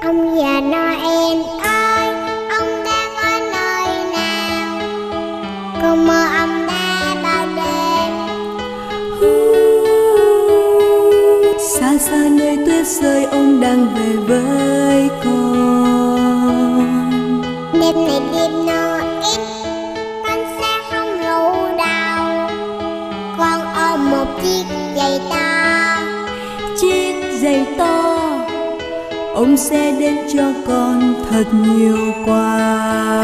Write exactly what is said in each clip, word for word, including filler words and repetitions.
Ông già Noel ơi, ông đang ở nơi nào? Con mơ ông đã bao đêm. Xa xa nơi tuyết rơi, ông đang về với con. Đêm này đêm Noel, con sẽ không ngủ đâu. Con ôm một chiếc giày to. Chiếc giày to, ông sẽ đến cho con thật nhiều quà.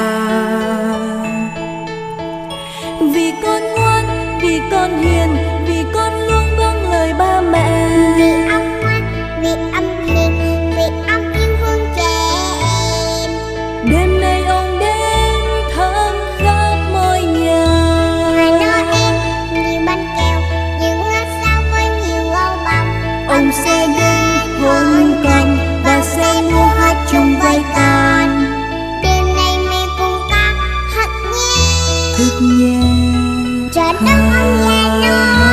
Vì con ngoan, vì con hiền, vì con luôn vâng lời ba mẹ. Vì ông ngoan, vì ông hiền, vì ông yêu thương trẻ em. Đêm nay ông đến thăm khắp mọi nhà. Ngày Noel, nhiều bánh kẹo, nhiều ngôi sao với nhiều gấu bông. Ông sẽ đến hôn con và sẽ mua hát chung với con. Đêm nay mẹ cùng con thật nhé. Thật nhẹ. Chờ đón ông già Noel.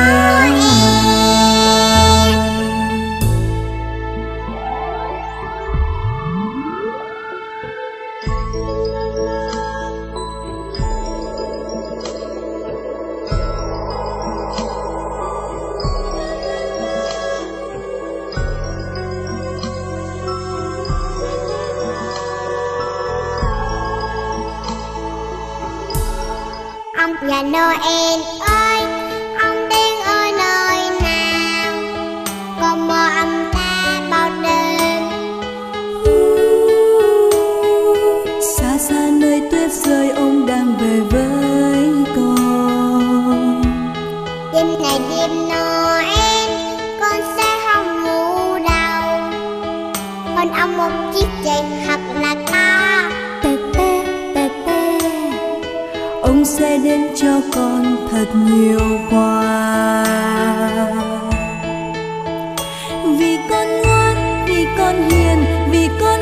Ông già Noel ơi, ông đang ở nơi nào? Con mơ ông ta bao đêm. Xa xa nơi tuyết rơi, ông đang về với con. Đêm này đêm Noel, con sẽ không ngủ đâu. Con ông một chiếc giày thật là to. Tê tê tê tê, ông sẽ đến cho con thật nhiều quà. Vì con ngoan, vì con hiền, vì con